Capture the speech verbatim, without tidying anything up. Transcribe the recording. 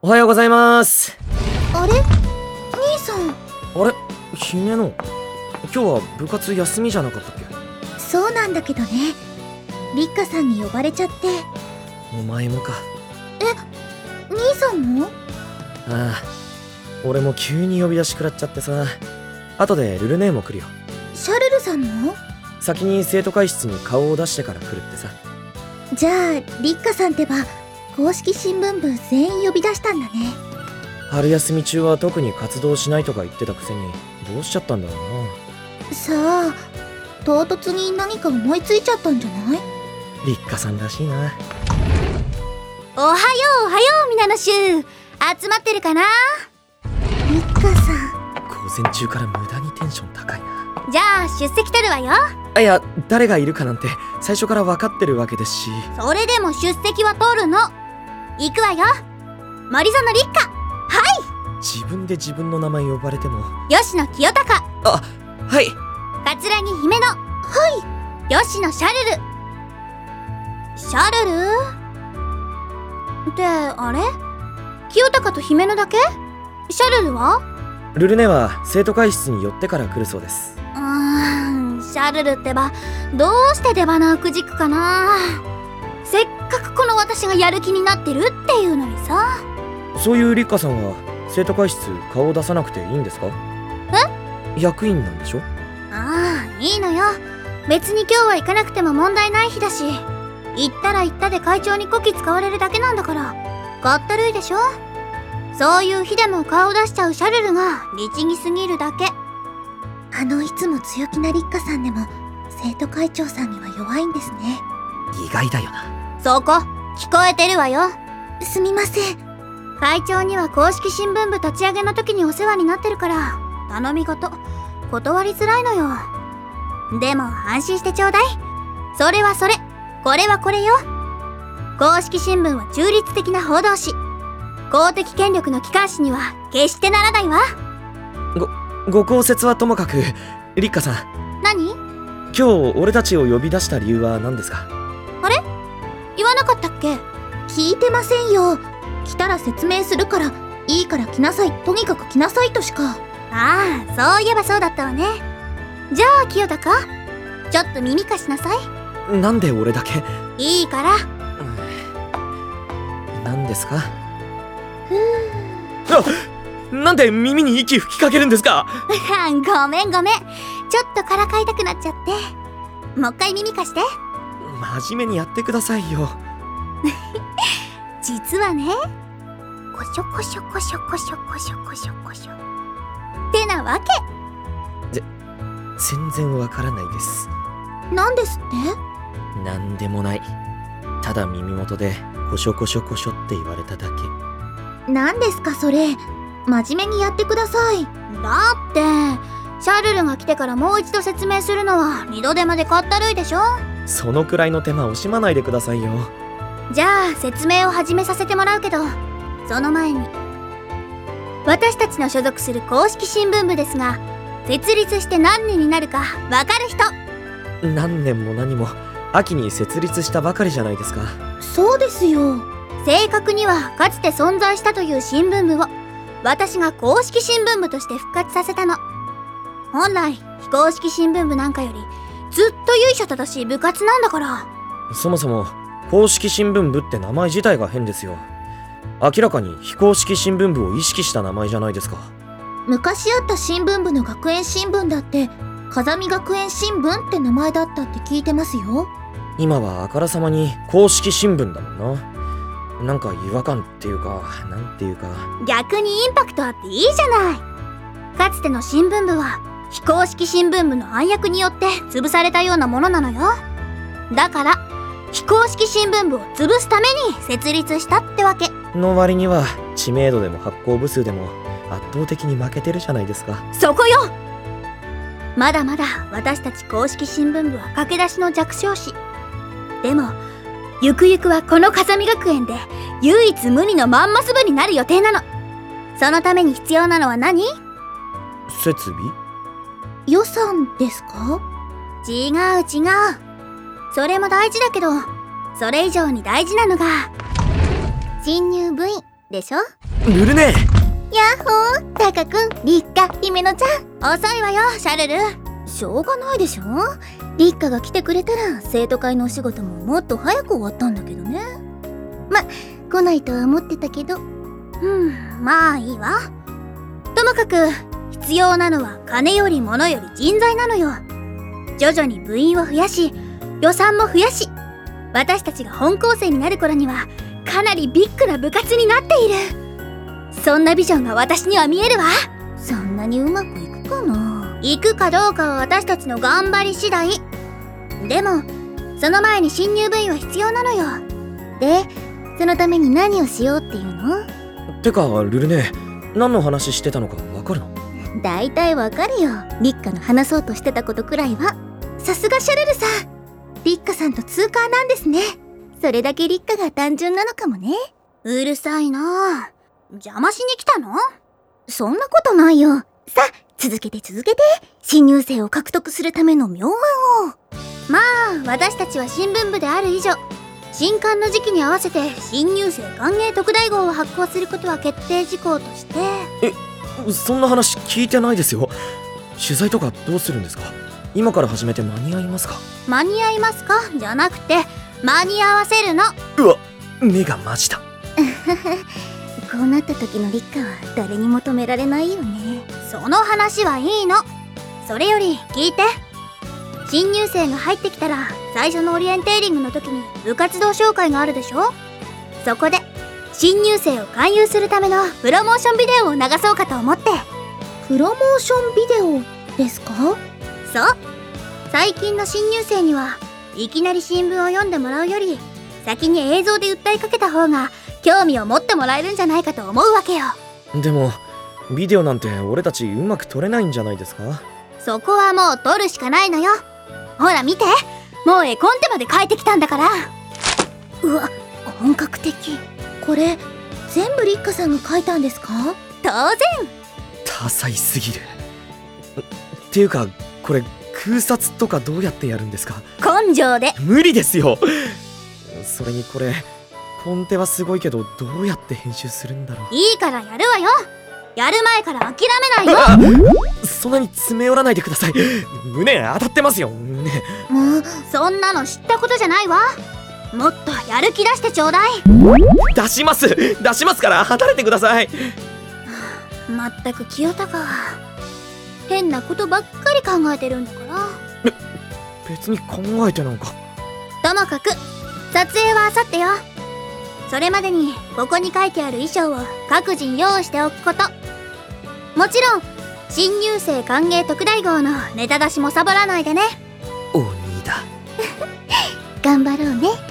おはようございます。 あれ、兄さん。 あれ、姫野、今日は部活休みじゃなかったっけ？ そうなんだけどね、リッカさんに呼ばれちゃって。 お前もか。 え、兄さんも？ ああ、俺も急に呼び出し食らっちゃってさ。後でルルネーも来るよ。 シャルルさんも？ 先に生徒会室に顔を出してから来るってさ。 じゃあリッカさんってば公式新聞部全員呼び出したんだね。 春休み中は特に活動しないとか言ってたくせにどうしちゃったんだろうな。さあ、唐突に何か思いついちゃったんじゃない？ リッカさんらしいな。 おはようおはよう、皆の衆集まってるかな？ リッカさん、 午前中から無駄にテンション高いな。 じゃあ出席取るわよ。 いや、誰がいるかなんて最初から分かってるわけですし。 それでも出席は取るの。行くわよ。森園立花。はい。 自分で自分の名前呼ばれても。 吉野清隆。 あ、はい。 桂木姫野。 はい。 吉野シャルル。シャルルってあれ、清隆と姫野だけ？シャルルは？ ルルネは生徒会室に寄ってから来るそうです。 うーん、シャルルってばどうして出花をくじくかな。せっかくこの私がやる気になってるっていうのにさ。 そういうリッカさんは生徒会室顔を出さなくていいんですか？ え？ 役員なんでしょ？ ああ、いいのよ。別に今日は行かなくても問題ない日だし、行ったら行ったで会長にこき使われるだけなんだから、かったるいでしょ。そういう日でも顔出しちゃうシャルルが律儀すぎるだけ。 あのいつも強気なリッカさんでも生徒会長さんには弱いんですね。 意外だよな。 そこ聞こえてるわよ。 すみません。 会長には公式新聞部立ち上げの時にお世話になってるから頼み事断りづらいのよ。でも安心してちょうだい。それはそれ、これはこれよ。公式新聞は中立的な報道誌、公的権力の機関紙には決してならないわ。 ご、ご公説はともかく、リッカさん。 何？ 今日俺たちを呼び出した理由は何ですか？ あれ？言わなかったっけ？ 聞いてませんよ。来たら説明するから、いいから来なさい、とにかく来なさいとしか。 ああ、そういえばそうだったわね。じゃあ清高、ちょっと耳貸しなさい。 なんで俺だけ？ いいから。 何ですか？ ふー。あ、なんで耳に息吹きかけるんですか？ ごめんごめん、ちょっとからかいたくなっちゃって。もう一回耳貸して。 真面目にやってくださいよ。 実はね、コショコショコショコショコショコショコショってなわけ。 ぜ全然わからないです。 なんですって？ なんでもない。ただ耳元でコショコショコショって言われただけ。 なんですかそれ。真面目にやってください。 だってシャルルが来てからもう一度説明するのは二度手間でかったるいでしょ。 そのくらいの手間惜しまないでくださいよ。 じゃあ説明を始めさせてもらうけど、その前に私たちの所属する公式新聞部ですが、設立して何年になるかわかる人？ 何年も何も秋に設立したばかりじゃないですか。 そうですよ。 正確にはかつて存在したという新聞部を私が公式新聞部として復活させたの。本来非公式新聞部なんかよりずっと由緒正しい部活なんだから。 そもそも公式新聞部って名前自体が変ですよ。明らかに非公式新聞部を意識した名前じゃないですか。 昔あった新聞部の学園新聞だって風見学園新聞って名前だったって聞いてますよ。 今はあからさまに公式新聞だもんな。なんか違和感っていうか、なんていうか、 逆にインパクトあっていいじゃない。かつての新聞部は非公式新聞部の暗躍によって潰されたようなものなのよ。だから非公式新聞部を潰すために設立したってわけ。 の割には知名度でも発行部数でも圧倒的に負けてるじゃないですか。 そこよ。まだまだ私たち公式新聞部は駆け出しの弱小誌。でもゆくゆくはこの風見学園で唯一無二のマンモス部になる予定なの。そのために必要なのは何？ 設備？ 予算ですか？ 違う違う。それも大事だけど、それ以上に大事なのが新入部員。 でしょ。 ルルネ。 やっほー、タカくん、リッカ、姫野ちゃん。 遅いわよシャルル。 しょうがないでしょ。リッカが来てくれたら生徒会のお仕事ももっと早く終わったんだけどね。ま、来ないとは思ってたけど。 うんまあいいわ。ともかく必要なのは金より物より人材なのよ。徐々に部員を増やし予算も増やし、私たちが本校生になる頃にはかなりビッグな部活になっている。そんなビジョンが私には見えるわ。 そんなにうまくいくかな。 行くかどうかは私たちの頑張り次第。でもその前に新入部員は必要なのよ。 で、そのために何をしようっていうの？ てかルルネ、何の話してたのかわかるの？ だいたいわかるよ。リッカの話そうとしてたことくらいは。さすがシャルルさん、リッカさんと通過なんですね。それだけリッカが単純なのかもね。 うるさいな。邪魔しに来たの？ そんなことないよ。さあ続けて続けて、新入生を獲得するための妙案を。 まあ私たちは新聞部である以上、新刊の時期に合わせて新入生歓迎特大号を発行することは決定事項として。 え、そんな話聞いてないですよ。取材とかどうするんですか？今から始めて間に合いますか？ 間に合いますかじゃなくて間に合わせるの。 うわ、目がマジだ。 こうなった時のリッカは誰にも止められないよね。 その話はいいの。それより聞いて。新入生が入ってきたら最初のオリエンテーリングの時に部活動紹介があるでしょ。そこで新入生を勧誘するためのプロモーションビデオを流そうかと思って。 プロモーションビデオですか？ そう、最近の新入生にはいきなり新聞を読んでもらうより先に映像で訴えかけた方が興味を持ってもらえるんじゃないかと思うわけよ。 でもビデオなんて俺たちうまく撮れないんじゃないですか？ そこはもう撮るしかないのよ。ほら見て、もう絵コンテまで描いてきたんだから。 うわ、本格的。これ全部リッカさんが描いたんですか？ 当然。 多彩すぎる。っていうかこれ空撮とかどうやってやるんですか？ 根性で。 無理ですよ。それにこれコンテはすごいけどどうやって編集するんだろう。 いいからやるわよ。やる前から諦めないよ。 そんなに詰め寄らないでください。胸当たってますよ、胸。 もうそんなの知ったことじゃないわ。もっとやる気出してちょうだい。 出します出しますから離れてください。 まったく清高は変なことばっかり考えてるんだから。 別に考えてなんか。 ともかく撮影はあさってよ。それまでにここに書いてある衣装を各人用意しておくこと。もちろん新入生歓迎特大号のネタ出しもサボらないでね。 鬼だ。 頑張ろうね。